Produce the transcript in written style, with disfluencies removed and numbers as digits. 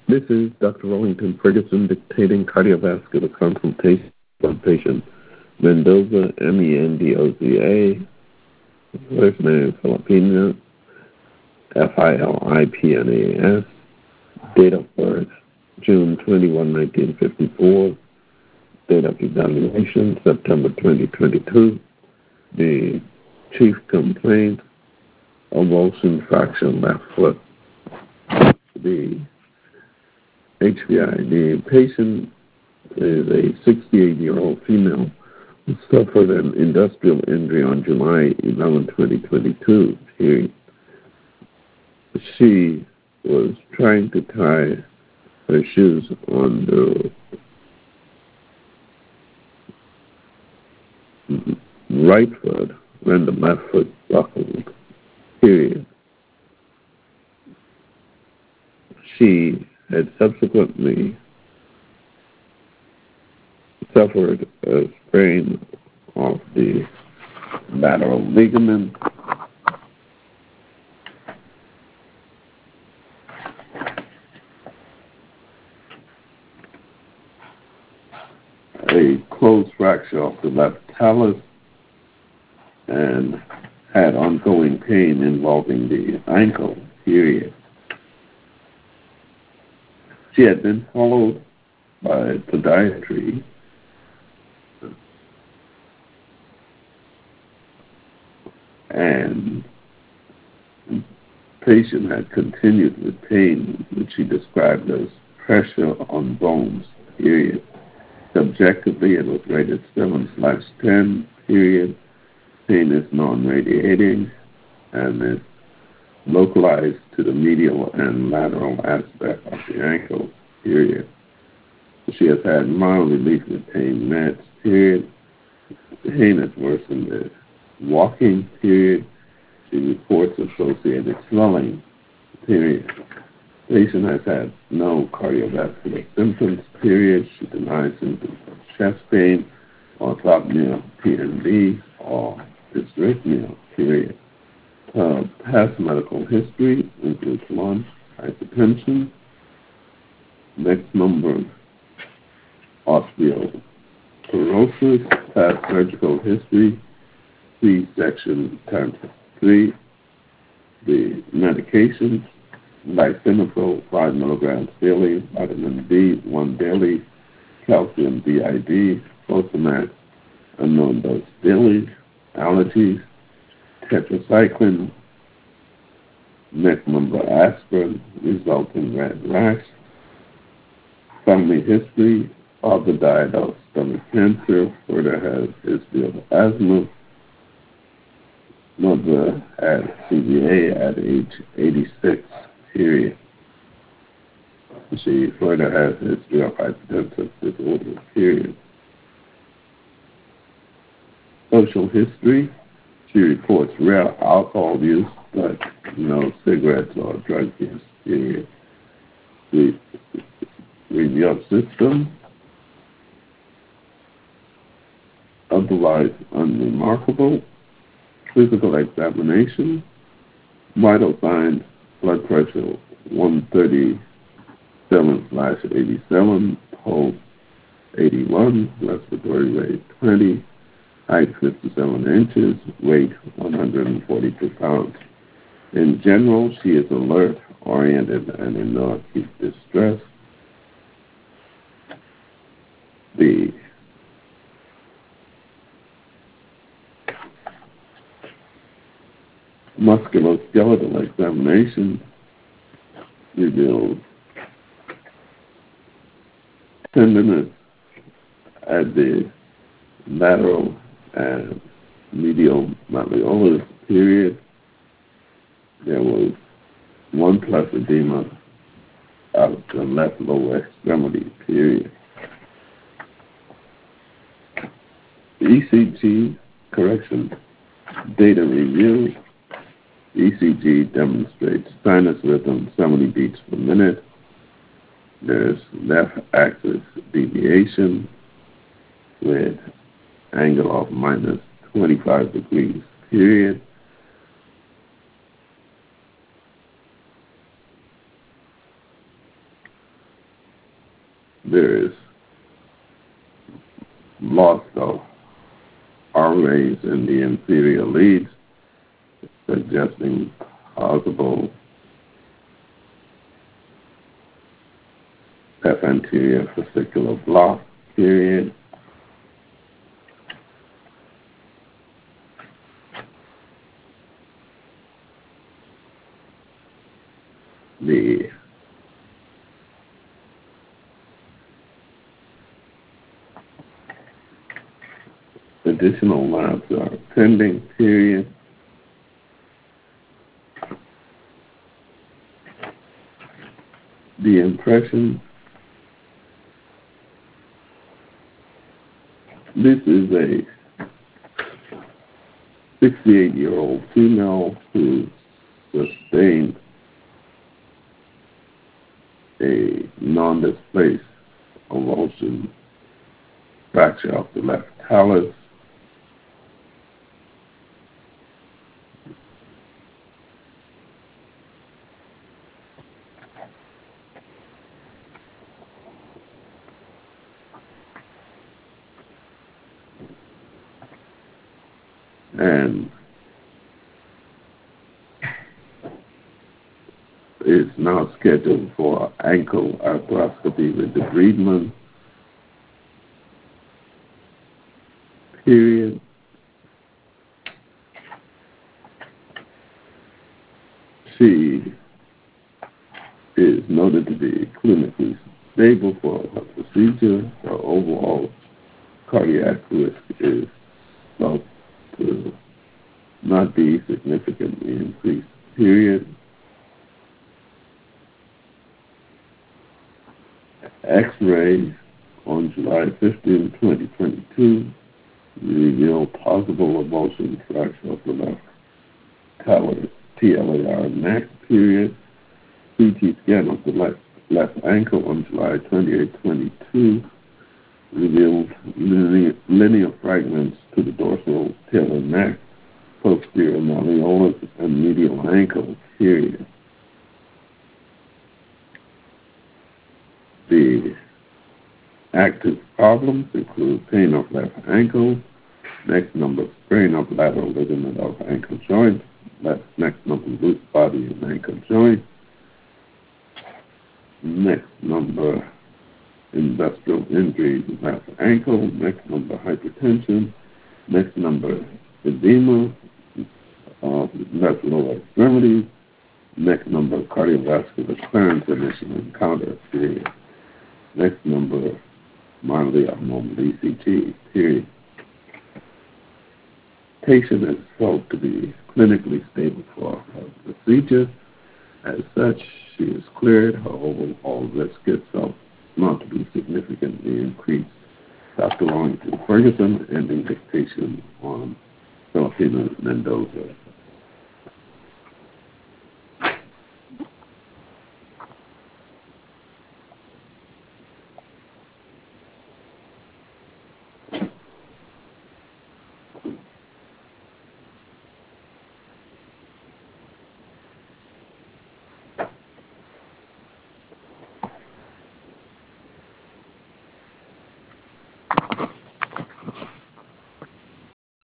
This is Dr. Wellington Ferguson dictating cardiovascular consultation for patient Mendoza, Mendoza. First name Filipina, Filipnas. Date of birth June 21, 1954. Date of evaluation September 2022. The chief complaint, avulsion fracture left foot. The HPI. The patient is a 68-year-old female who suffered an industrial injury on July 11, 2022. She was trying to tie her shoes on the right foot when the left foot buckled. She had subsequently suffered a sprain of the lateral ligament. A closed fracture of the left talus, and had ongoing pain involving the ankle. She had been followed by podiatry, and the patient had continued with pain, which she described as pressure on bones. Subjectively, it was rated 7/10. Pain is non-radiating and is localized to the medial and lateral aspect of the ankle. She has had mild relief with pain meds. Pain has worsened with walking. She reports associated swelling. Patient has had no cardiovascular symptoms. She denies symptoms of chest pain, orthopnea, PNV, or dysrhythmia. Past medical history includes 1, hypertension. Next number, osteoporosis. Past surgical history, C-section times 3. The medications, lisinopril 5 milligrams daily, vitamin D 1 daily, calcium BID, Fosamax unknown dose daily, allergies, tetracycline, next number aspirin, result in red rash. Family history, father died of stomach cancer, further has history of asthma. Mother had CVA at age 86. She further has history of hypertensive disorder. Social history, she reports rare alcohol use, but no cigarettes or drug use. The review system, otherwise unremarkable. Physical examination, vital signs, blood pressure 137/87, pulse 81, respiratory rate 20, height 57 inches, weight 142 pounds. In general, she is alert, oriented, and in no acute distress. The musculoskeletal examination reveals tenderness at the lateral and medial malleolus. There was 1+ edema out the left lower extremity. ECG correction data review. ECG demonstrates sinus rhythm 70 beats per minute. There's left axis deviation with angle of minus 25 degrees. There is loss of RNAs in the inferior leads, suggesting possible left anterior fascicular block, period. The additional labs are pending, period. The impression, this is a 68-year-old female who sustained a non-displaced avulsion fracture of the left talus. And is now scheduled for ankle arthroscopy with debridement, period. She is noted to be clinically stable for her procedure. Her overall cardiac risk is thought to not be significantly increased, period. X-ray on July 15, 2022 revealed possible avulsion fracture of the left talus, TLAR neck, period. CT scan of the left ankle on July 28, 22 revealed linear fragments to the dorsal talar neck, posterior malleolus, and medial ankle, period. The active problems include pain of left ankle, next number sprain of lateral ligament of ankle joint, next number loose body and ankle joint, next number industrial injury left ankle, next number hypertension, next number edema of left lower extremities, next number cardiovascular clearance initial encounter, period. Next number mildly abnormal ECG, period. Patient is felt to be clinically stable for her procedure. As such, she is cleared. Her overall risk itself not to be significantly increased. Dr. Lawrence Ferguson, ending dictation on Filipino Mendoza.